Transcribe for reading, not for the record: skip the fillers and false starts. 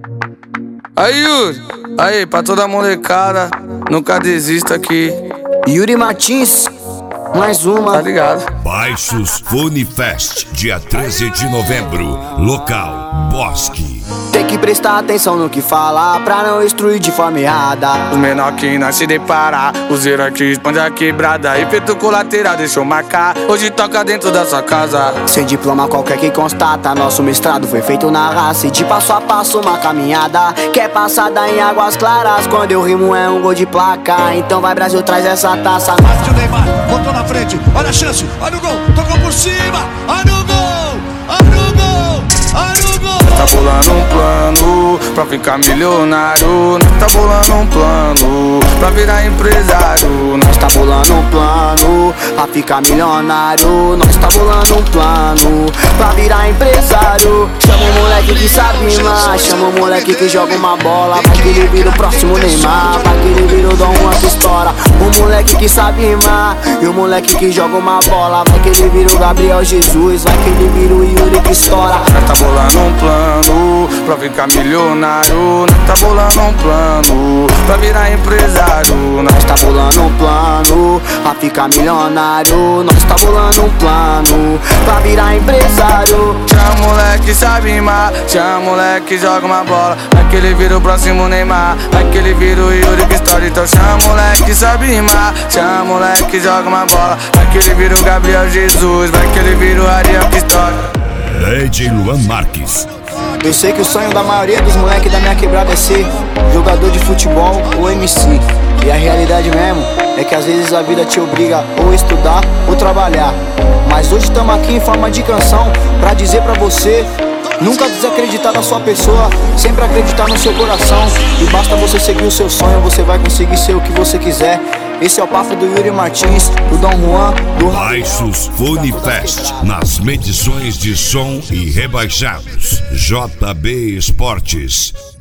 Aí, Yuri, aí, pra toda molecada, nunca desista aqui. Yuri Martins, mais uma. Tá ligado? Baixos Funifest, dia 13 de novembro. Local, Bosque. Tem que prestar atenção no que falar pra não instruir de forma errada. Os menor que nós se deparar, os heróis que expande a quebrada. Efeito colateral, deixa eu marcar. Hoje toca dentro da sua casa. Sem diploma qualquer que constata, nosso mestrado foi feito na raça. E de passo a passo uma caminhada que é passada em águas claras. Quando eu rimo é um gol de placa. Então vai Brasil, traz essa taça. Partiu o Neymar, botou na frente, olha a chance, olha o gol, tocou por cima, olha o gol, olha o gol, olha o gol. Tá bolando um plano pra ficar milionário. Nós tá bolando um plano pra virar empresário. Nós tá bolando um plano pra ficar milionário. Nós tá bolando um plano pra virar empresário. Chama o moleque que sabe rimar, chama o moleque que joga uma bola. Vai que ele vira o próximo Neymar, vai que ele vira o Dom Juan que estoura. O moleque que sabe rimar e o moleque que joga uma bola. Vai que ele vira o Gabriel Jesus, vai que ele vira o Yuri que estoura. Nós tá bolando um plano pra ficar milionário. Nós tá bolando um plano pra virar empresário. Nós tá bolando um plano pra ficar milionário. Nós tá bolando um plano pra virar empresário. Chama moleque sabe rimar, chama moleque joga uma bola. Vai que ele vira o próximo Neymar, vai que ele vira o Yuri que estoura. Então chama moleque sabe rimar, chama moleque joga uma bola. Vai que ele vira o Gabriel Jesus, vai que ele vira o Ariel que estoura. DJ Luan Marques. Eu sei que o sonho da maioria dos moleques da minha quebrada é ser jogador de futebol ou MC. E a realidade mesmo é que às vezes a vida te obriga ou a estudar ou trabalhar. Mas hoje estamos aqui em forma de canção pra dizer pra você: nunca desacreditar da sua pessoa, sempre acreditar no seu coração. E basta você seguir o seu sonho, você vai conseguir ser o que você quiser. Esse é o papo do Yuri Martins, do Dom Juan, do Baixos Funifest, nas medições de som e rebaixados. JB Esportes.